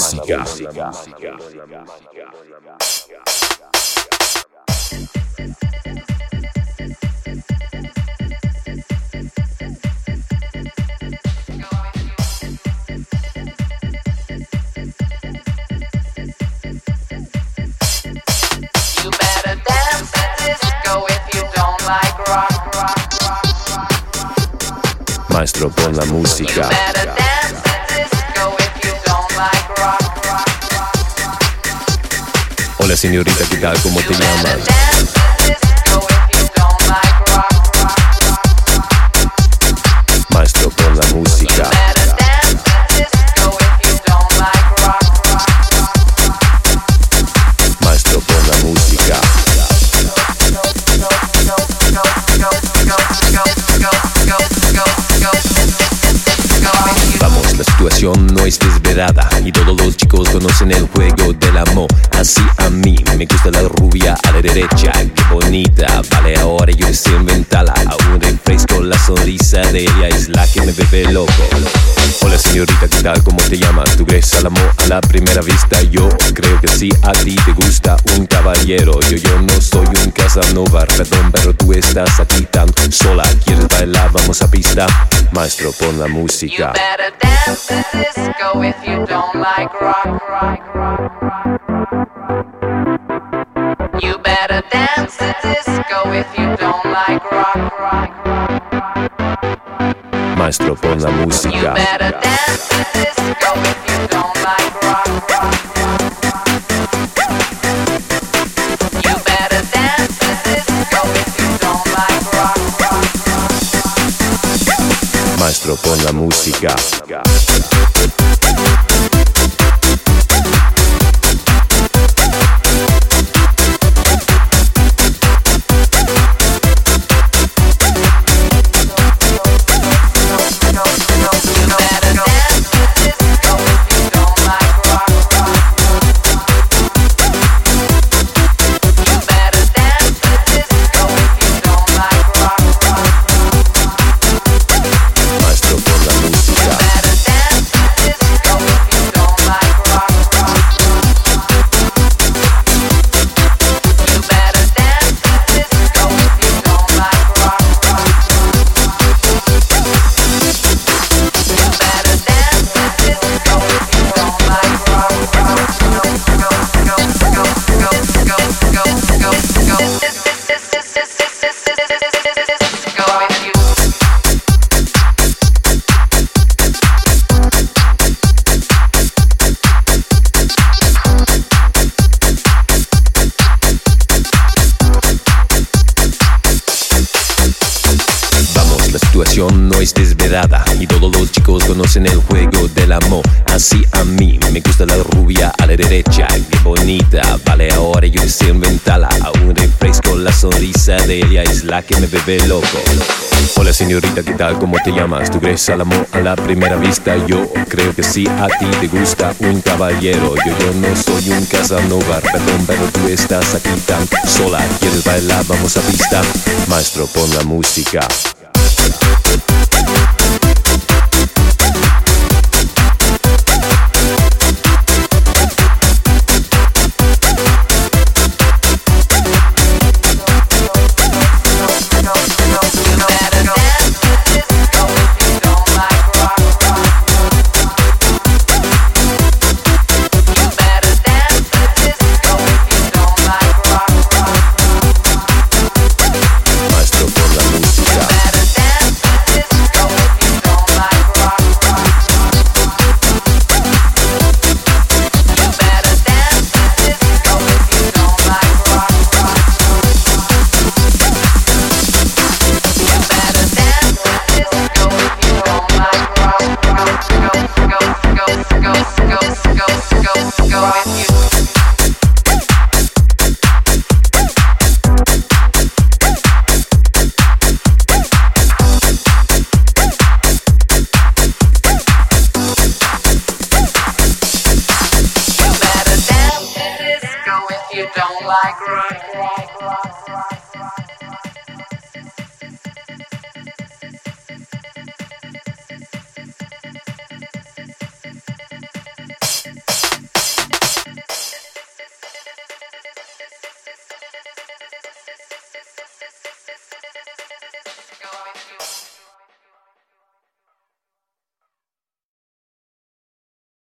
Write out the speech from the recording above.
música. Maestro, pon la música. Hola señorita, ¿qué tal? ¿Cómo te llamas? Maestro, pon la música. Maestro, pon la música. Vamos, la situación no es desvelada y todos los chicos conocen el juego del amor. Así a mí me gusta la rubia a la derecha, qué bonita. Vale, ahora yo deseo inventarla. Aún refresco, la sonrisa de ella es la que me vuelve loco. Hola señorita, ¿qué tal? ¿Cómo te llamas? ¿Tú crees al amor a la primera vista? Yo creo que sí, a ti te gusta un caballero. Yo no soy un Casanova, perdón, pero tú estás aquí tan sola. ¿Quieres bailar? Vamos a pista. Maestro, pon la música. You better dance to disco if you don't like rock. You better dance to disco if you don't like rock. Maestro, pon la música. You better dance to disco if you don't like rock. You better dance to disco if you don't like rock. Maestro, pon la música. No es desvelada y todos los chicos conocen el juego del amor. Así a mí me gusta la rubia a la derecha, qué bonita. Vale, ahora yo deseo inventarla. Aún refresco, la sonrisa de ella es la que me vuelve loco. Hola señorita, ¿qué tal? ¿Cómo te llamas? ¿Tú crees al amor a la primera vista? Yo creo que sí, a ti te gusta un caballero. Yo no soy un Casanova, perdón, pero tú estás aquí tan sola. ¿Quieres bailar? Vamos a pista. Maestro, pon la música. if